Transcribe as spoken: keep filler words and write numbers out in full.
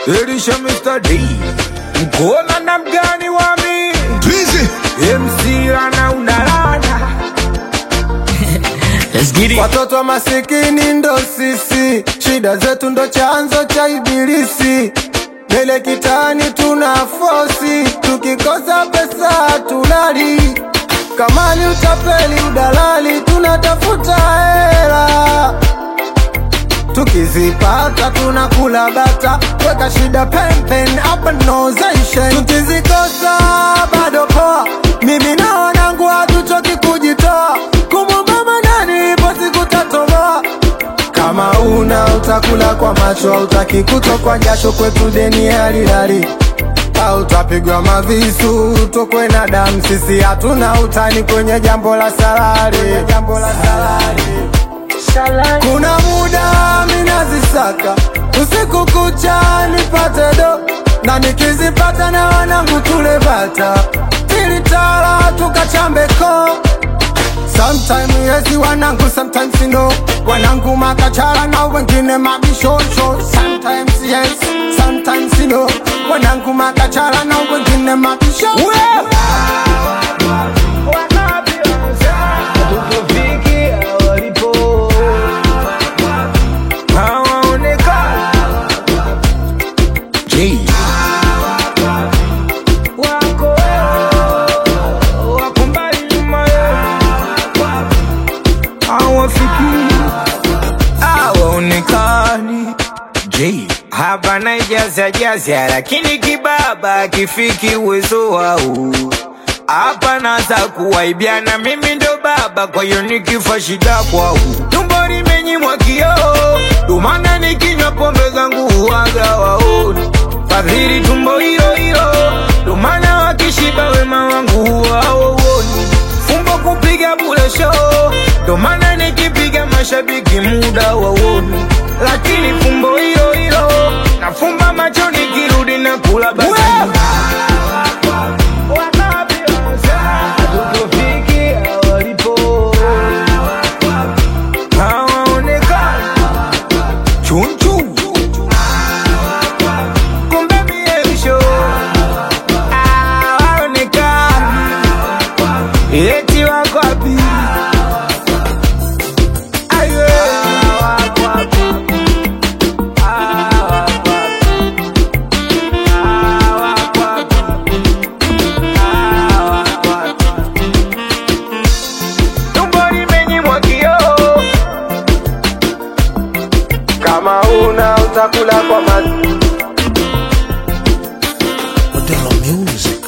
Elisha mister D Mkona na mgani wami Busy M C rana unarana Let's get it. Watoto masikini ndo sisi, shida zetu ndo chanzo cha ibilisi. Mbele kitani tuna fosi, tukikosa pesa tulali. Kamali utapeli udalali, tunatafuta hela. Tukizipata tunakula bata, weka shida pen pen up and nozation. Tukizikosa bado poa, mimi na wanangu hatuchoki kujitoa. Kumubaba nani ipo siku tatoboa. Kama una utakula kwa macho, hautaki kutokwa jasho, kwetu deni halilali. Hautapigwa mavisu, utokwe na damu, sisi hatuna utani kwenye jambo la salari. Jambo la salari. Kuna muda minazisaka, usiku kucha nipate do, na nikizipata na wanangu tule bata, tilitala tukachambeko. Sometimes yes wanangu, sometimes no, wanangu makachala na wengine mabishosho. Sometimes yes, sometimes no, wanangu makachala na wengine mabishosho. Hapa na jaza jaza, lakini kibaba kifiki uwezo wao. Hapa naza kuwaibiana, mimi ndo baba, kwa hiyo nikifa shida kwao. Tumbo limenyimwa kioo, dumana nikinywa pombe zangu huwaga waoni. Fadhili tumbo hilo hilo, dumana wakishiba wema wangu huwaoni. Fumbo kupiga bule show, dumana nikipiga mashabiki muda waoni. Lakini fumbo hilo hilo, nafumba macho nikirudi na kula basi. Eti wako wapi? Aye. Tumbo limenyimwa kioo. Kama una utakula kwa mazi. Modelo Music.